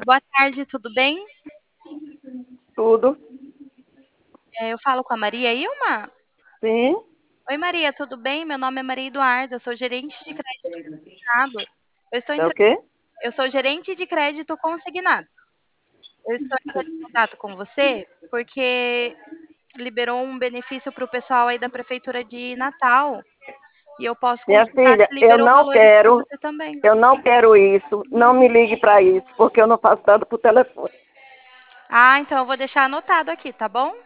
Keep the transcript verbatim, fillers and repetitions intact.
Boa tarde, tudo bem? Tudo. É, eu falo com a Maria Ilma? Sim. Oi, Maria, tudo bem? Meu nome é Maria Eduarda, eu sou gerente de crédito consignado. Eu estou É o entrando, quê? eu sou gerente de crédito consignado. Eu estou entrando em contato com você porque liberou um benefício para o pessoal aí da prefeitura de Natal e eu posso Minha consultar filha, se eu liberou não valores para quero, você também. eu não quero isso. Não me ligue para isso, porque eu não faço nada por telefone. Ah, então eu vou deixar anotado aqui, tá bom?